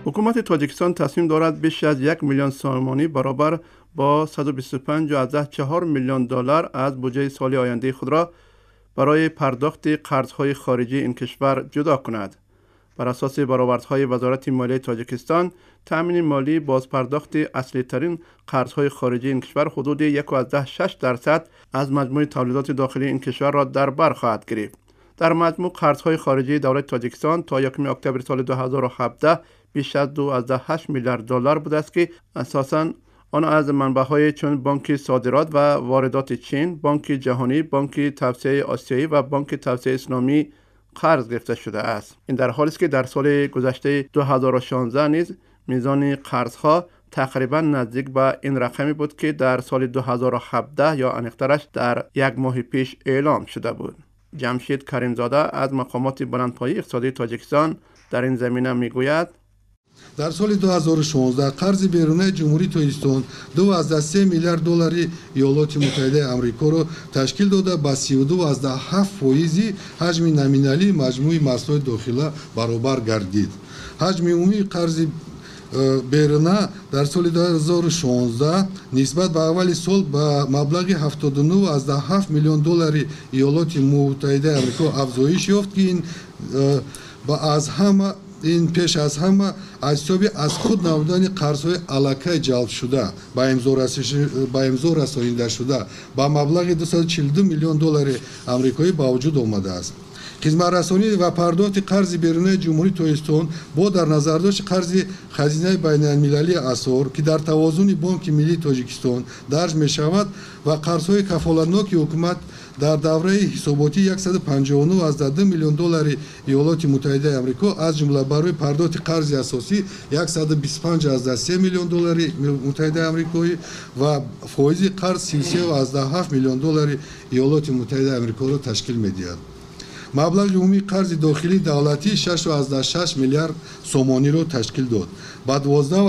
حکومت تاجیکستان تصمیم دارد بیش از 1 میلیون سامانی برابر با 125.4 میلیون دلار از بودجه سال آینده خود را برای پرداخت قرضهای خارجی این کشور جدا کند. بر اساس برآوردهای وزارت مالیه تاجیکستان، تامین مالی باز پرداخت اصلی ترین قرضهای خارجی این کشور حدود 1.6% از مجموع تولیدات داخلی این کشور را در بر خواهد گرفت. در مجموع قرضهای خارجی دولت تاجیکستان تا 1 اکتبر سال 2017 بیش از 2.8 میلیارد دلار بوده است که اساساً آن از منبع‌های چون بانک صادرات و واردات چین، بانک جهانی، بانک توسعه آسیایی و بانک توسعه اسلامی قرض گرفته شده است. این در حالی است که در سال گذشته 2016 نیز میزان قرضها تقریبا نزدیک به این رقمی بود که در سال 2017 یا انیق‌ترش در یک ماه پیش اعلام شده بود. جمشید کریمزاده از مقامات بلندپایه اقتصادی تاجیکستان در این زمینه میگوید: در سال 2016 قرض بیرونی جمهوری تاجیکستان 2.3 میلیارد دلاری ایالات متحده آمریکا را تشکیل داده با 32.7% حجم نامینالی مجموع محصولات داخلی برابر گردید. حجم عمومی قرض بیرونی در سال 2016 نسبت به اول سال با مبلغ 79.7 میلیون دلاری ایالات متحده آمریکا افزایش یافت که این پیش از همه از حساب از خود نبودن قرض‌های علاقه جلب شده با امضا رسانیده شده با مبلغ 242 میلیون دلار آمریکایی با وجود آمده است. خدمت رسانی و پرداخت قرض بیرونی جمهوری تاجیکستان با در نظر داشت قرض خزینه بین المللی اسعار که در توازن بانک ملی تاجیکستان درج می شود و قرض‌های کفالتناک حکومت در دوره حساباتی 159.2 میلیون دلار ایالات متحده آمریکا از جمله برای پرداخت قرض اساسی 125.3 میلیون دلار متحده آمریکایی و فایز قرض 33.7 میلیون دلار ایالات متحده آمریکا را تشکیل می‌دهد. مبلغ عمومی قرض داخلی دولتی 6.6 میلیارد سومانی را تشکیل داد. با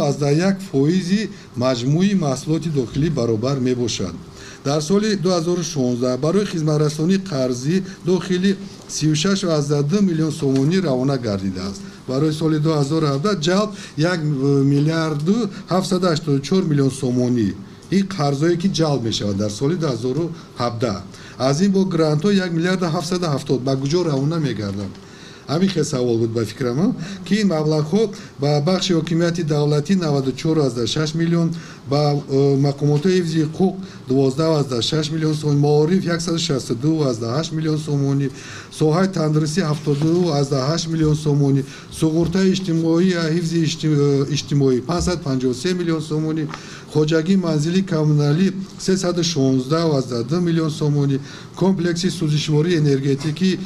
12.1% مجموعی محصولات داخلی برابر می باشد. در سال 2016 برای خدمت رسانی قرضی داخلی 36.2 میلیون سومانی روانه گردیده است. برای سال 2017 جلب 1 میلیارد 784 میلیون سومانی این قرضایی که جلب می شود در سال 2017. از این با گرانت ها 1 میلیارد 770 به کجا روانه می گردند؟ همین خیلی سوال بود به فکرم که این مبلغ ها با بخش حکومتی دولتی 94.6 میلیون، با مقامات حفظ حقوق 12.6 میلیون سومانی، معارف 162.8 میلیون سومانی، ساحه تندرسی 72.8 میلیون سومانی، سقورته اجتماعی حفظ اجتماعی 553 میلیون سومانی، خواجگی منزلی کمونالی 316.2 میلیون سومانی، کمپلکس سوزشواری انرژتیکی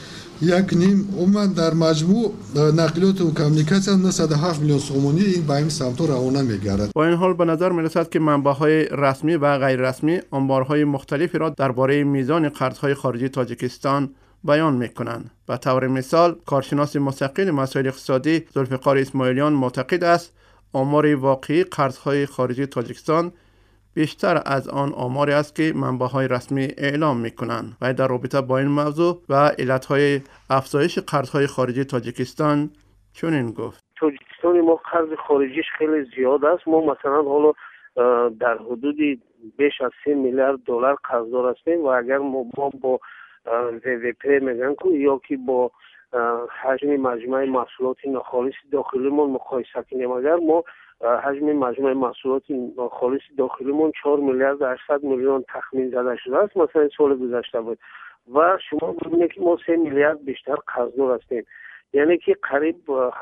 1.5 عموما در مجموع نقلیات و کمیونیکاسیون 907 میلیون سومانی این به این سمت روانه می‌گردد. با این حال به نظر می‌رسد که منبع‌های رسمی و غیر رسمی انبارهای مختلفی را درباره میزان قرض‌های خارجی تاجیکستان بیان می‌کنند. به طور مثال، کارشناس مستقل مسائل اقتصادی ذوالفقار اسماعیلیان معتقد است آمار واقعی قرض‌های خارجی تاجیکستان بیشتر از آن آماری است که منبع‌های رسمی اعلام می‌کنند. و در رابطه با این موضوع و علت‌های افزایش قرض‌های خارجی تاجیکستان چنین گفت: تاجیکستان ما قرض خارجیش خیلی زیاد است. ما مثلا حالا در حدود بیش از 3 میلیارد دلار قرضدار هستیم و اگر ما با VVP میگن که یا که با حجم مجموعه محصولات ناخالص داخلیمون مقایسه کنیم، اگر ما حجم مجموعه محصولات خالص داخلیمون 4 میلیارد 800 میلیون تخمین زده شده است، مثلا سال گذشته بود، و شما ببینید که ما 3 میلیارد بیشتر قرضدار هستیم، یعنی که قریب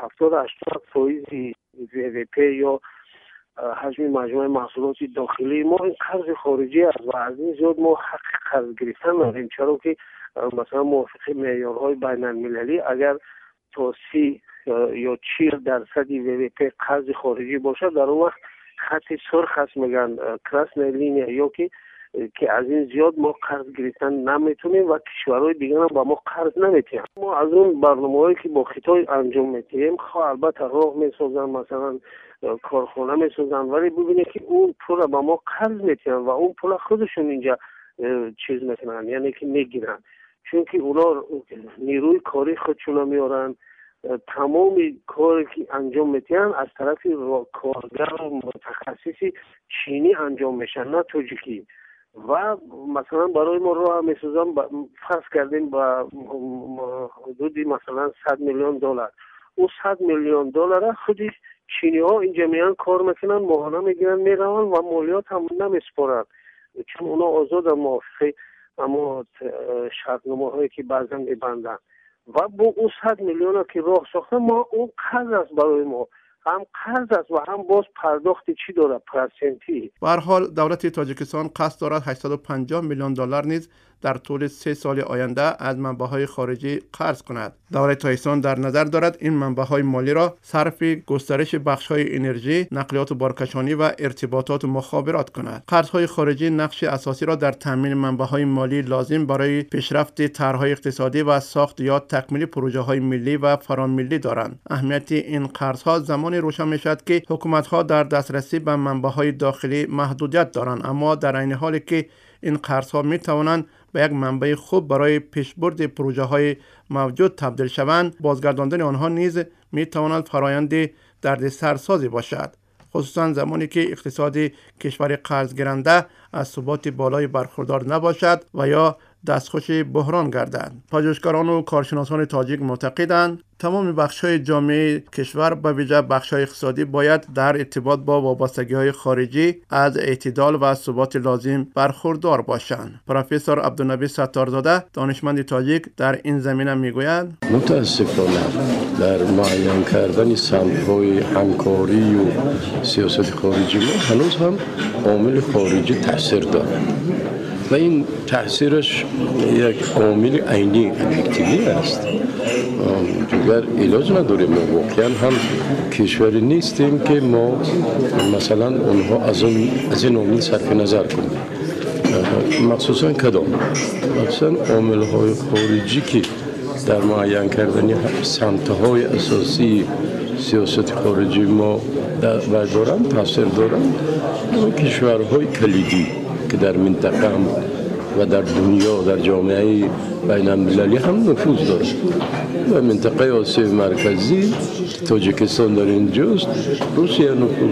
70-80% VVP یا حجم مجموعه محصولات داخلی ما این قرض خارجی است و از این زیاد ما حق قرض گرفتن نداریم، چرا که مثلا موافق معیارهای بین المللی اگر تا 30 یا 40% VVP قرض خارجی باشد، در اون وقت خط سرخ است میگن کراسنه لینیا، یا که از این زیاد ما قرض گرفتن نمیتونیم و کشورهای دیگه هم با ما قرض نمیتونیم. ما از اون برنامه‌هایی که با خطای انجام میدیم البته راه میسازن، مثلا کارخانه میسازن، ولی ببینید که اون پول با ما قرض میتونن و اون پول خودشون اینجا چیز میکنن، یعنی که میگیرن، چون که اونا نیروی کاری خودشون میارن تمام کاری که انجام میتین از طرف کارگر و متخصصی چینی انجام میشن، نه تاجیکی. و مثلا برای ما راه میسازن، فرض کردیم با حدودی مثلا 100 میلیون دلار. اون 100 میلیون دلار خودی چینی ها اینجا میان کار میکنن، ماهانه میگیرن میرون و مالیات هم نمیسپارن، چون اونا آزاد موافق اما شرطنامه هایی که بعضا میبندن. و با اون 100 میلیون که راه ساخته، ما اون قرض است برای ما، هم قرض است و هم باز پرداخت چی داره، پرسنتی. به هر حال دولت تاجیکستان قصد دارد 850 میلیون دلار نیز در طول 3 سال آینده از منبع‌های خارجی قرض کند. دولت تاجیکستان در نظر دارد این منبع‌های مالی را صرف گسترش بخش‌های انرژی، نقلیات و بارکشانی و ارتباطات و مخابرات کند. قرض‌های خارجی نقش اساسی را در تامین منبع‌های مالی لازم برای پیشرفت طرح‌های اقتصادی و ساخت یا تکمیل پروژه‌های ملی و فراملی دارند. اهمیت این قرض‌ها زمانی روشن می‌شود که حکومت‌ها در دسترسی به منبع‌های داخلی محدودیت دارند، اما در عین حالی که این قرض‌ها می‌توانند به یک منبع خوب برای پیشبرد پروژه‌های موجود تبدیل شوند، بازگرداندن آنها نیز می‌تواند فرایند دردسرسازی باشد، خصوصا زمانی که اقتصاد کشور قرض گیرنده از ثبات بالای برخوردار نباشد و یا دستخوش بحران گردد. پژوهشگران و کارشناسان تاجیک معتقدند تمام بخش‌های جامعه کشور به ویژه بخش‌های اقتصادی باید در ارتباط با وابستگی‌های خارجی از اعتدال و ثبات لازم برخوردار باشند. پروفسور عبدالنبی ستارزاده دانشمند تاجیک در این زمینه میگوید متاسفانه در معین کردن سمت‌های همکاری و سیاست خارجی ما هنوز هم عامل خارجی تاثیر دارد و این تاثیرش یک عامل عینی افکتیوی است. دیگر علاج نداریم. ما واقعا هم کشوری نیستیم که ما مثلا اونها از این عامل صرف نظر کنیم. مخصوصا کدام؟ مخصوصا عامل های خارجی که در معین کردن سمت‌های اساسی سیاست خارجی ما دارن تاثیر دارن. کشورهای کلیدی که در منطقه هم و در دنیا در جامعه بین المللی هم نفوذ دارد. و منطقه آسیای مرکزی تاجیکستان در اینجاست، روسیه نفوذ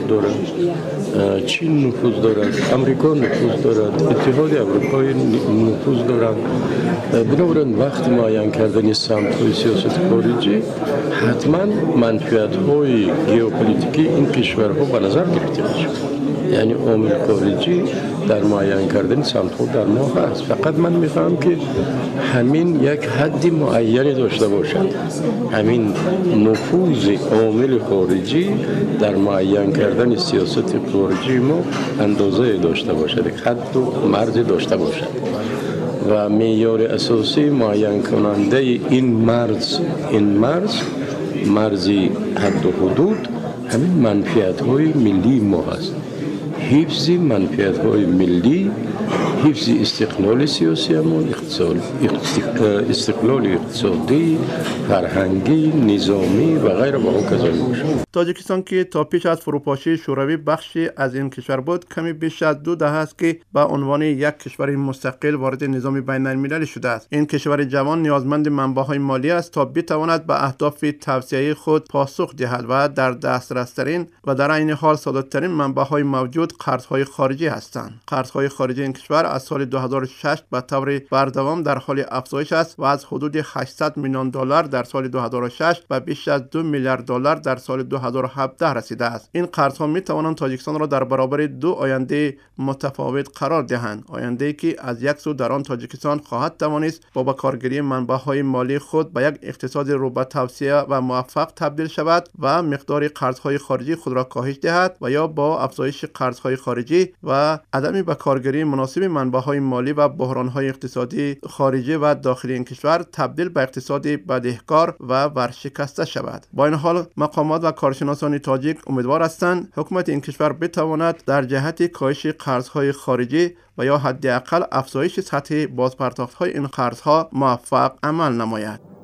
دارد، چین نفوذ دارد، امریکا نفوذ دارد، اتحاد اروپایی نفوذ دارد. بنابراین وقت معین کردن سمت‌های سیاست خارجی حتما منفعت‌های ژئوپلیتیکی این کشورها به نظر گرفته میشه. یعنی عامل خارجی در معین کردن سمت‌ها در ما هست. فقط من می‌خوام که همین یک حد معینی داشته باشد. همین نفوذ عامل خارجی در معین کردن سیاست خارجی ما اندازه داشته باشد، حد و مرز داشته باشد. و معیار اساسی معین کننده این مرز حد و حدود همین منفعت‌های ملی ما هست. حفظ منفعت‌های ملی، حفظ استقلال سیاسی ما، استقلال اقتصادی، فرهنگی، نظامی و غیره با کذالک باشه. تاجیکستان که تا پیش از فروپاشی شوروی بخشی از این کشور بود، کمی بیش از 2 دهه است که به عنوان یک کشور مستقل وارد نظام بین‌المللی شده است. این کشور جوان نیازمند منبع‌های مالی است تا بتواند به اهداف توسعه‌ای خود پاسخ دهد و در دسترس‌ترین و در عین حال ساده‌ترین منبع‌های موجود قرض‌های خارجی هستند. قرض‌های خارجی این کشور از سال 2006 به طور بردوام در حال افزایش است و از حدود 800 میلیون دلار در سال 2006 و بیش از 2 میلیارد دلار در سال 2017 رسیده است. این قرض‌ها می‌توانند تاجیکستان را در برابر 2 آینده متفاوت قرار دهند. آینده‌ای که از یک سو در آن تاجیکستان خواهد توانست با بکارگیری منبع‌های مالی خود به یک اقتصاد رو به توسعه و موفق تبدیل شود و مقدار قرض‌های خارجی خود را کاهش دهد و یا با افزایش قرض‌های خارجی و عدم بکارگیری مناسب منبع‌های مالی و بحران‌های اقتصادی خارجی و داخلی این کشور تبدیل به اقتصادی بدهکار و ورشکسته شود. با این حال مقامات و کارشناسان تاجیک امیدوار هستند حکومت این کشور بتواند در جهت کاهش قرض‌های خارجی و یا حداقل افزایش سطح بازپرداخت‌های این قرض‌ها موفق عمل نماید.